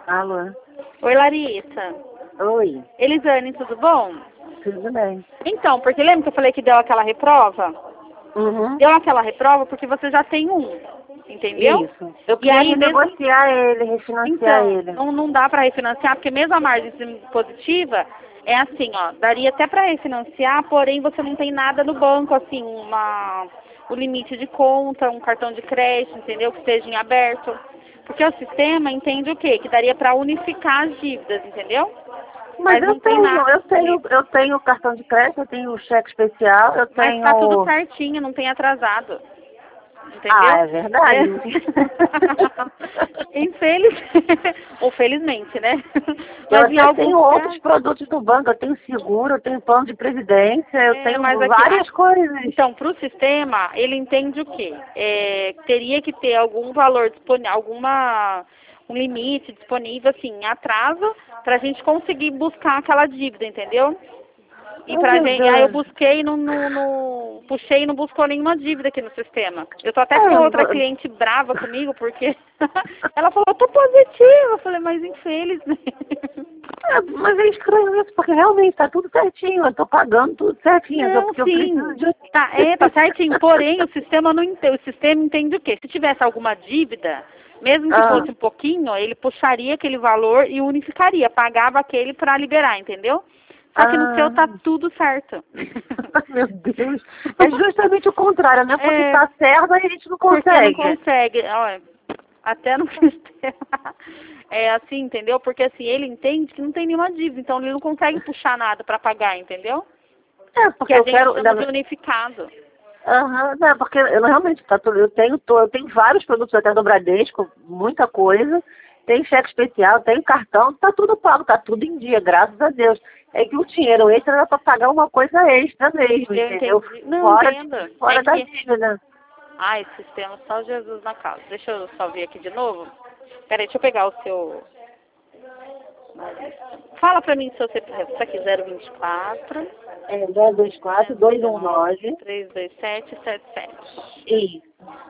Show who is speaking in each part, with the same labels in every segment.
Speaker 1: Alô?
Speaker 2: Oi, Larissa.
Speaker 1: Oi,
Speaker 2: Elisane, tudo bom?
Speaker 1: tudo bem?
Speaker 2: Então, porque lembra que eu falei que deu aquela reprova?
Speaker 1: Uhum.
Speaker 2: Deu aquela reprova porque você já tem um, entendeu?
Speaker 1: Isso. Eu
Speaker 2: E aí
Speaker 1: queria
Speaker 2: mesmo...
Speaker 1: negociar ele, refinanciar
Speaker 2: Então,
Speaker 1: ele.
Speaker 2: não dá para refinanciar, porque mesmo a margem positiva é assim, ó, daria até para refinanciar, porém você não tem nada no banco, assim, o limite de conta, um cartão de crédito, entendeu? Que esteja em aberto. Porque o sistema entende o quê? Que daria para unificar as dívidas, entendeu?
Speaker 1: Mas
Speaker 2: Não tem nada disponível.
Speaker 1: eu tenho cartão de crédito, eu tenho cheque especial, eu
Speaker 2: Mas tá tudo
Speaker 1: tenho...
Speaker 2: certinho, não tem atrasado.
Speaker 1: Ah,
Speaker 2: Entendeu?
Speaker 1: é verdade.
Speaker 2: Infeliz... Ou felizmente, né?
Speaker 1: Eu
Speaker 2: Mas em
Speaker 1: até
Speaker 2: alguns
Speaker 1: tenho outros
Speaker 2: casos...
Speaker 1: produtos do banco, eu tenho seguro, eu tenho plano de previdência, eu tenho
Speaker 2: Mas aqui,
Speaker 1: várias coisas.
Speaker 2: então, para o sistema, ele entende o quê? Teria que ter algum valor disponível, um limite disponível, assim, em atraso, para a gente conseguir buscar aquela dívida, entendeu? E
Speaker 1: Oh,
Speaker 2: pra
Speaker 1: meu
Speaker 2: gente, aí eu
Speaker 1: Deus.
Speaker 2: busquei, puxei e não buscou nenhuma dívida aqui no sistema. Eu tô até com
Speaker 1: É,
Speaker 2: outra cliente brava comigo, porque ela falou, eu tô positiva. Eu falei, mas infelizmente.
Speaker 1: mas é estranho isso, porque realmente tá tudo certinho, eu tô pagando tudo certinho, só
Speaker 2: Não,
Speaker 1: porque eu preciso
Speaker 2: sim.
Speaker 1: de...
Speaker 2: Tá certinho. Porém, o sistema não entende. O sistema entende o quê? Se tivesse alguma dívida, mesmo que
Speaker 1: Ah,
Speaker 2: fosse um pouquinho, ele puxaria aquele valor e unificaria, pagava aquele para liberar, entendeu? Só que no seu tá
Speaker 1: ah,
Speaker 2: tudo certo.
Speaker 1: meu Deus. É justamente o contrário, né? Porque
Speaker 2: É,
Speaker 1: tá certo e a gente não
Speaker 2: porque não
Speaker 1: consegue.
Speaker 2: consegue. Olha, até no sistema é assim, entendeu? Porque assim, ele entende que não tem nenhuma dívida, então ele não consegue puxar nada para pagar, entendeu?
Speaker 1: É,
Speaker 2: Que
Speaker 1: porque
Speaker 2: a
Speaker 1: eu
Speaker 2: gente
Speaker 1: quero...
Speaker 2: chama de unificado.
Speaker 1: Aham, não, porque eu realmente tá tudo, eu tenho vários produtos até do Bradesco, muita coisa, tem cheque especial, tem cartão, tá tudo pago, tá tudo em dia, graças a Deus. É que o dinheiro extra era para pagar uma coisa extra mesmo,
Speaker 2: Eu
Speaker 1: entendeu?
Speaker 2: entendi. Não,
Speaker 1: Fora,
Speaker 2: entendo. É
Speaker 1: fora da
Speaker 2: que...
Speaker 1: dívida.
Speaker 2: Ai, sistema, só Jesus na causa. Deixa eu só ver aqui de novo. Peraí, deixa eu pegar o seu... Fala pra mim se você tá aqui, 024
Speaker 1: É 224 219
Speaker 2: 327 77.
Speaker 1: e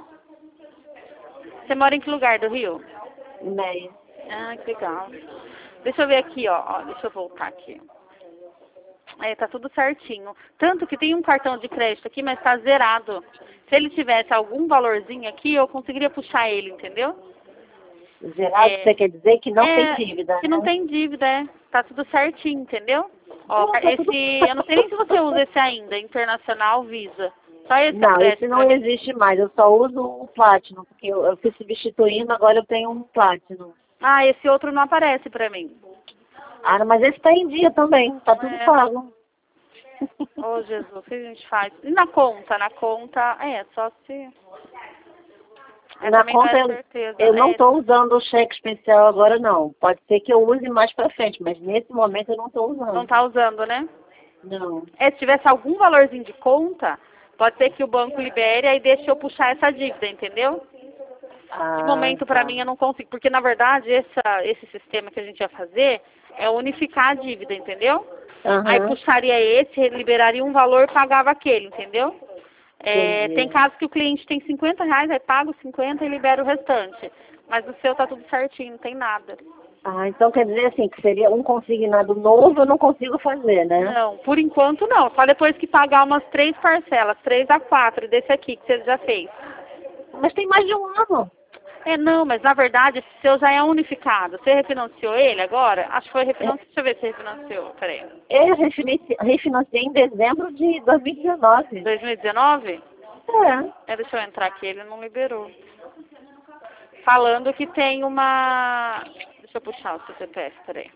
Speaker 2: Você mora em que lugar do Rio?
Speaker 1: meia.
Speaker 2: Ah, que legal. Deixa eu ver aqui, ó. Deixa eu voltar aqui. Tá tudo certinho. Tanto que tem um cartão de crédito aqui, mas tá zerado. Se ele tivesse algum valorzinho aqui, eu conseguiria puxar ele, entendeu?
Speaker 1: Zerado, você quer dizer que não tem dívida,
Speaker 2: Que não
Speaker 1: né?
Speaker 2: tem dívida, Tá tudo certinho, entendeu? Ó,
Speaker 1: Não, tá tudo...
Speaker 2: eu não sei nem se você usa esse ainda, Internacional Visa. Só esse
Speaker 1: Não,
Speaker 2: aparece
Speaker 1: esse não
Speaker 2: pra mim.
Speaker 1: existe mais, eu só uso o Platinum, porque eu fui substituindo, agora eu tenho um Platinum.
Speaker 2: Ah, esse outro não aparece pra mim.
Speaker 1: Ah, mas esse tá em dia também, tá tudo
Speaker 2: É.
Speaker 1: pago.
Speaker 2: Ô, Jesus, o que a gente faz? E na conta? Na conta, só se...
Speaker 1: Na
Speaker 2: também não
Speaker 1: conta
Speaker 2: é certeza.
Speaker 1: eu não estou usando o cheque especial agora não. Pode ser que eu use mais pra frente, mas nesse momento eu não estou
Speaker 2: Não
Speaker 1: usando.
Speaker 2: tá usando, né?
Speaker 1: Não.
Speaker 2: Se tivesse algum valorzinho de conta, pode ser que o banco libere e deixe eu puxar essa dívida, entendeu? De
Speaker 1: Ah,
Speaker 2: momento, pra
Speaker 1: tá.
Speaker 2: mim, eu não consigo. Porque, na verdade, esse sistema que a gente ia fazer é unificar a dívida, entendeu? Aí
Speaker 1: Aham,
Speaker 2: puxaria esse, liberaria um valor e pagava aquele, entendeu? Tem
Speaker 1: entendi.
Speaker 2: casos que o cliente tem R$ 50, aí paga os 50 e libera o restante. Mas o seu tá tudo certinho, não tem nada.
Speaker 1: Ah, então quer dizer assim, que seria um consignado novo eu não consigo fazer, né?
Speaker 2: Não, por enquanto não. Só depois que pagar umas 3 parcelas, 3 a 4 desse aqui que você já fez.
Speaker 1: Mas tem mais de um ano.
Speaker 2: Não, mas na verdade esse seu já é unificado. Você refinanciou ele agora? Acho que foi refinanciado. Deixa eu ver se você refinanciou. Peraí.
Speaker 1: Eu refinanciei em dezembro de 2019.
Speaker 2: 2019? Deixa eu entrar aqui, ele não liberou. Falando que tem uma... Deixa eu puxar o seu CPF, peraí.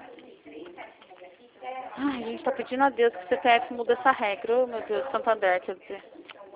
Speaker 2: Ai, a gente tá pedindo a Deus que o CPF muda essa regra. Oh, meu Deus, Santander, quer dizer.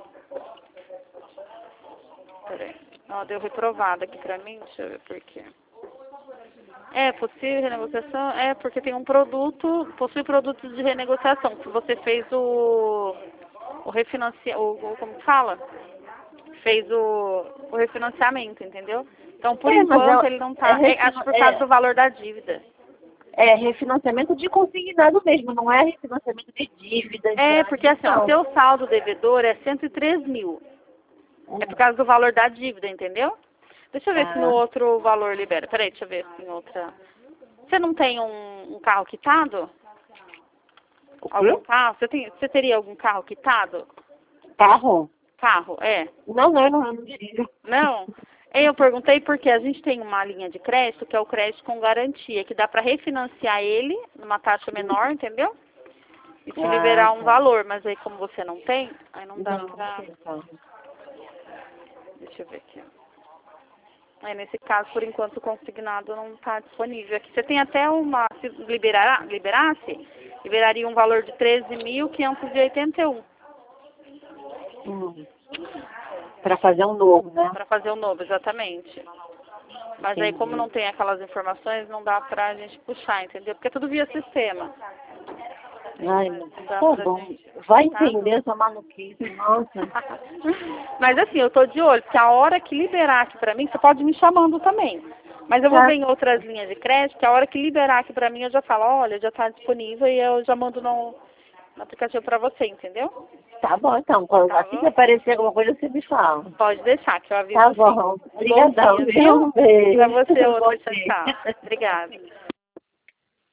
Speaker 2: Peraí. Ó, deu reprovado aqui pra mim, deixa eu ver por quê. Possível renegociação, porque tem um produto, possui produtos de renegociação. Se você fez o como que fala? Fez o refinanciamento, entendeu? Então, por
Speaker 1: Mas
Speaker 2: enquanto, ele não tá, acho por causa do valor da dívida.
Speaker 1: é refinanciamento de consignado mesmo, não é refinanciamento de dívidas.
Speaker 2: Porque assim, ó, o seu saldo devedor é 103 mil. É por causa do valor da dívida, entendeu? Deixa eu ver se no outro valor libera. Peraí, deixa eu ver se em outra... Você não tem um carro quitado? Algum carro? Você teria algum carro quitado?
Speaker 1: Carro?
Speaker 2: Carro, é.
Speaker 1: Não, eu não dirijo.
Speaker 2: Não? Eu perguntei porque a gente tem uma linha de crédito, que é o crédito com garantia, que dá para refinanciar ele numa taxa menor, entendeu? E se liberar um valor, mas aí como você não tem, aí não dá pra... Deixa eu ver aqui. Aí nesse caso, por enquanto, o consignado não está disponível. Aqui você tem até uma... Se liberasse, liberaria um valor de 13.581.
Speaker 1: Para fazer um novo, né?
Speaker 2: Para fazer um novo, exatamente. Mas aí como não tem aquelas informações, não dá pra gente puxar, entendeu? Porque é tudo via sistema.
Speaker 1: Ai, tá bom. Vai entender essa maluquice, nossa.
Speaker 2: Mas assim, eu tô de olho, porque a hora que liberar aqui pra mim, você pode ir me chamando também. Mas eu vou ver em outras linhas de crédito, que a hora que liberar aqui pra mim, eu já falo, olha, já tá disponível e eu já mando no aplicativo pra você, entendeu?
Speaker 1: Tá bom, então. Assim que aparecer alguma coisa, você me fala.
Speaker 2: Pode deixar, que eu aviso.
Speaker 1: Tá bom. Obrigadão.
Speaker 2: Bom dia,
Speaker 1: Um beijo.
Speaker 2: pra você, outra. Tchau. Obrigada.